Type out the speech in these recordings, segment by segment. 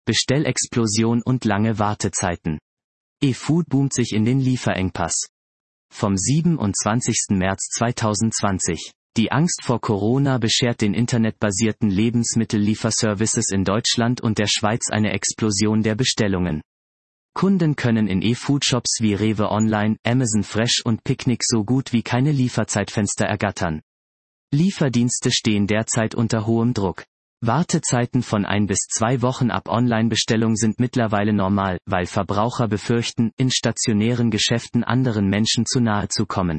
Bestellexplosion und lange Wartezeiten. E-Food boomt sich in den Lieferengpass. Vom 27. März 2020. Die Angst vor Corona beschert den internetbasierten Lebensmittellieferservices in Deutschland und der Schweiz eine Explosion der Bestellungen. Kunden können in E-Food-Shops wie Rewe Online, Amazon Fresh und Picnic so gut wie keine Lieferzeitfenster ergattern. Lieferdienste stehen derzeit unter hohem Druck. Wartezeiten von 1 bis 2 Wochen ab Online-Bestellung sind mittlerweile normal, weil Verbraucher befürchten, in stationären Geschäften anderen Menschen zu nahe zu kommen.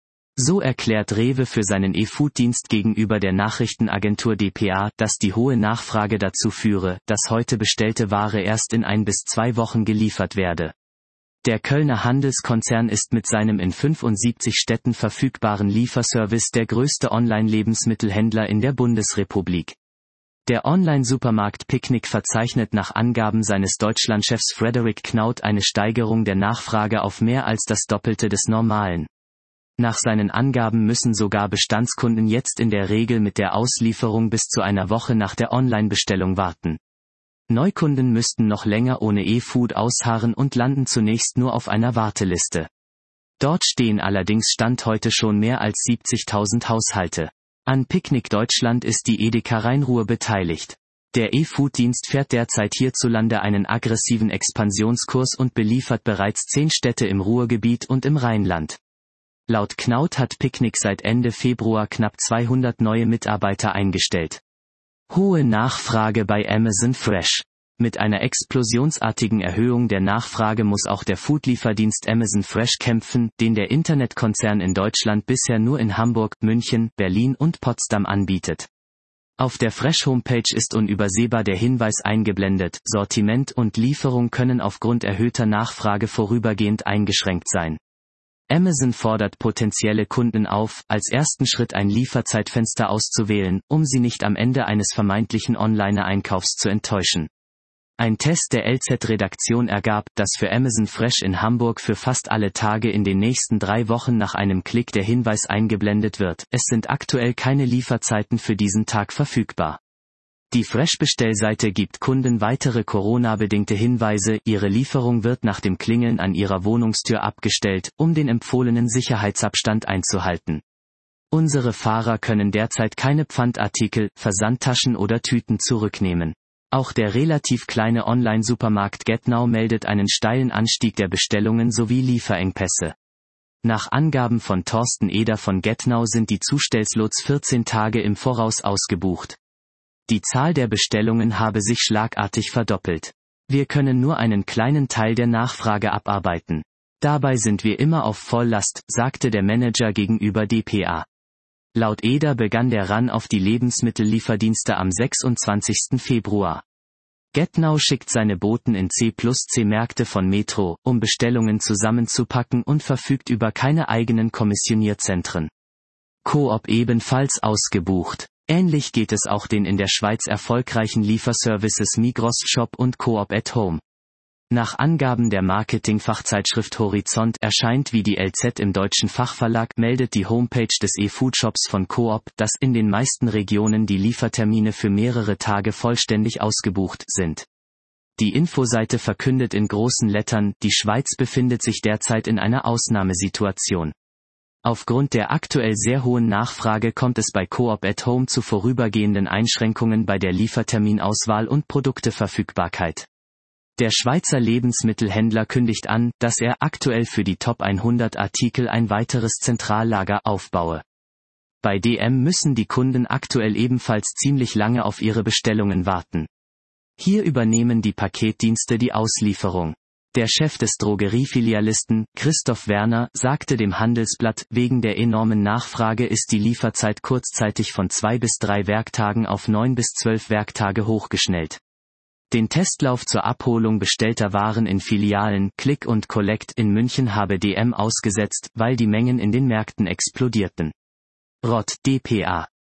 So erklärt Rewe für seinen E-Food-Dienst gegenüber der Nachrichtenagentur dpa, dass die hohe Nachfrage dazu führe, dass heute bestellte Ware erst in 1 bis 2 Wochen geliefert werde. Der Kölner Handelskonzern ist mit seinem in 75 Städten verfügbaren Lieferservice der größte Online-Lebensmittelhändler in der Bundesrepublik. Der Online-Supermarkt Picnic verzeichnet nach Angaben seines Deutschlandchefs Frederik Knaut eine Steigerung der Nachfrage auf mehr als das Doppelte des Normalen. Nach seinen Angaben müssen sogar Bestandskunden jetzt in der Regel mit der Auslieferung bis zu einer Woche nach der Online-Bestellung warten. Neukunden müssten noch länger ohne E-Food ausharren und landen zunächst nur auf einer Warteliste. Dort stehen allerdings Stand heute schon mehr als 70.000 Haushalte. An Picnic Deutschland ist die Edeka Rhein-Ruhr beteiligt. Der E-Food-Dienst fährt derzeit hierzulande einen aggressiven Expansionskurs und beliefert bereits 10 Städte im Ruhrgebiet und im Rheinland. Laut Knaut hat Picnic seit Ende Februar knapp 200 neue Mitarbeiter eingestellt. Hohe Nachfrage bei Amazon Fresh. Mit einer explosionsartigen Erhöhung der Nachfrage muss auch der Foodlieferdienst Amazon Fresh kämpfen, den der Internetkonzern in Deutschland bisher nur in Hamburg, München, Berlin und Potsdam anbietet. Auf der Fresh-Homepage ist unübersehbar der Hinweis eingeblendet: Sortiment und Lieferung können aufgrund erhöhter Nachfrage vorübergehend eingeschränkt sein. Amazon fordert potenzielle Kunden auf, als ersten Schritt ein Lieferzeitfenster auszuwählen, um sie nicht am Ende eines vermeintlichen Online-Einkaufs zu enttäuschen. Ein Test der LZ-Redaktion ergab, dass für Amazon Fresh in Hamburg für fast alle Tage in den nächsten 3 Wochen nach einem Klick der Hinweis eingeblendet wird: Es sind aktuell keine Lieferzeiten für diesen Tag verfügbar. Die Fresh-Bestellseite gibt Kunden weitere Corona-bedingte Hinweise: Ihre Lieferung wird nach dem Klingeln an Ihrer Wohnungstür abgestellt, um den empfohlenen Sicherheitsabstand einzuhalten. Unsere Fahrer können derzeit keine Pfandartikel, Versandtaschen oder Tüten zurücknehmen. Auch der relativ kleine Online-Supermarkt GetNow meldet einen steilen Anstieg der Bestellungen sowie Lieferengpässe. Nach Angaben von Thorsten Eder von GetNow sind die Zustellslots 14 Tage im Voraus ausgebucht. Die Zahl der Bestellungen habe sich schlagartig verdoppelt. Wir können nur einen kleinen Teil der Nachfrage abarbeiten. Dabei sind wir immer auf Volllast, sagte der Manager gegenüber dpa. Laut Eder begann der Run auf die Lebensmittellieferdienste am 26. Februar. GetNow schickt seine Boten in C+C-Märkte von Metro, um Bestellungen zusammenzupacken, und verfügt über keine eigenen Kommissionierzentren. Coop ebenfalls ausgebucht. Ähnlich geht es auch den in der Schweiz erfolgreichen Lieferservices Migros Shop und Coop at Home. Nach Angaben der Marketingfachzeitschrift Horizont erscheint wie die LZ im deutschen Fachverlag, meldet die Homepage des E-Food-Shops von Coop, dass in den meisten Regionen die Liefertermine für mehrere Tage vollständig ausgebucht sind. Die Infoseite verkündet in großen Lettern: Die Schweiz befindet sich derzeit in einer Ausnahmesituation. Aufgrund der aktuell sehr hohen Nachfrage kommt es bei Coop at Home zu vorübergehenden Einschränkungen bei der Lieferterminauswahl und Produkteverfügbarkeit. Der Schweizer Lebensmittelhändler kündigt an, dass er aktuell für die Top 100 Artikel ein weiteres Zentrallager aufbaue. Bei DM müssen die Kunden aktuell ebenfalls ziemlich lange auf ihre Bestellungen warten. Hier übernehmen die Paketdienste die Auslieferung. Der Chef des Drogeriefilialisten, Christoph Werner, sagte dem Handelsblatt: Wegen der enormen Nachfrage ist die Lieferzeit kurzzeitig von 2 bis 3 Werktagen auf 9 bis 12 Werktage hochgeschnellt. Den Testlauf zur Abholung bestellter Waren in Filialen Click und Collect in München habe DM ausgesetzt, weil die Mengen in den Märkten explodierten. Rott dpa.